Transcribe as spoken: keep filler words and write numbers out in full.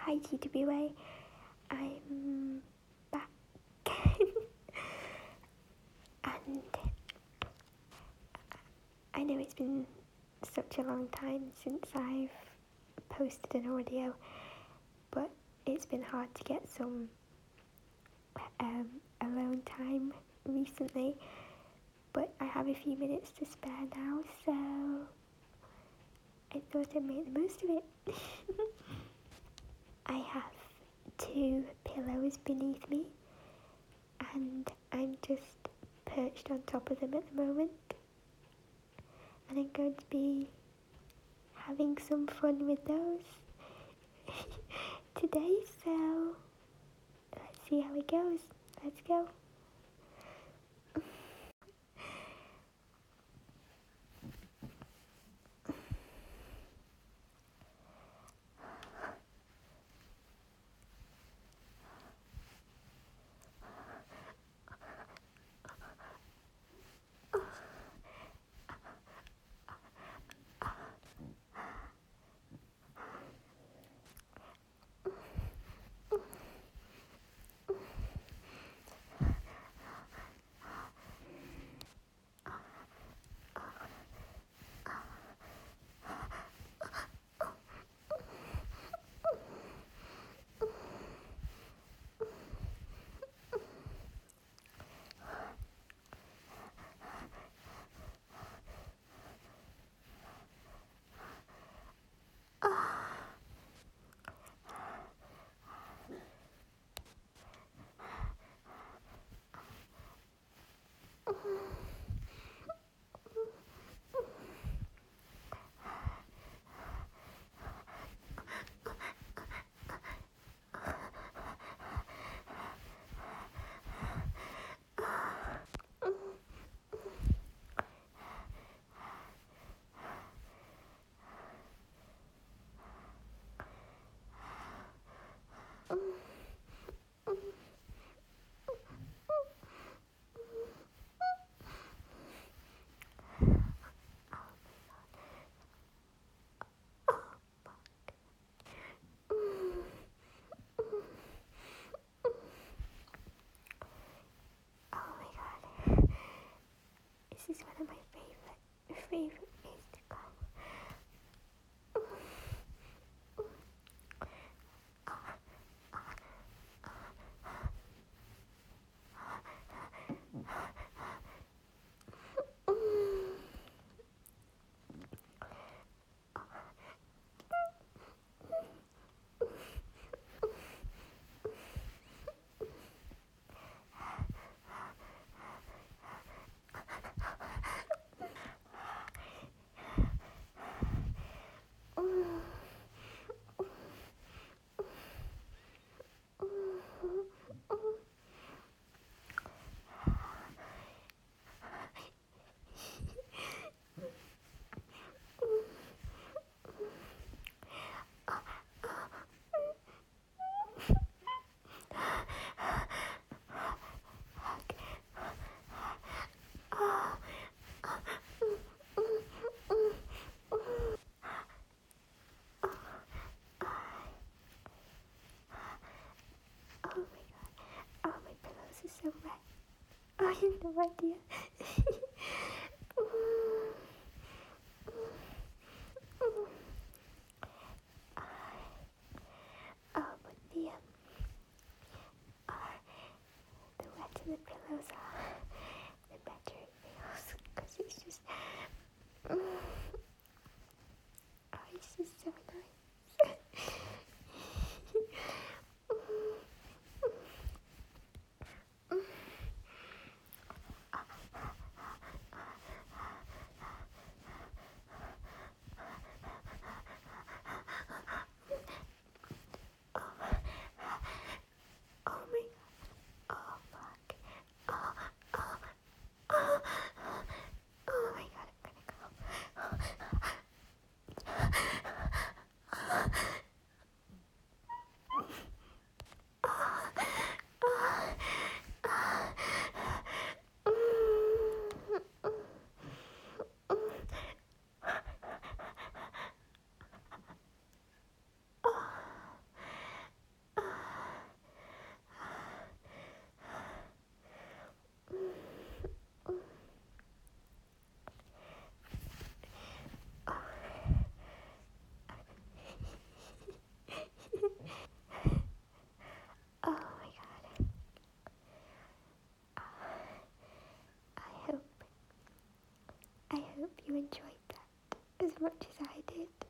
Hi T W A, I'm back and I know it's been such a long time since I've posted an audio, but it's been hard to get some um, alone time recently, but I have a few minutes to spare now, so I thought I'd make the most of it. I have two pillows beneath me and I'm just perched on top of them at the moment, and I'm going to be having some fun with those today, so let's see how it goes. Let's go. Oh my god, this is one of my favorite, favorite ways to go. Oh my god. Oh, my pillows are so wet. I have no idea. Oh, but the, um, uh, the wetter the pillows are, the better it feels. Because it's just, oh, it's just so nice. Oh my, oh fuck, oh you enjoyed that as much as I did.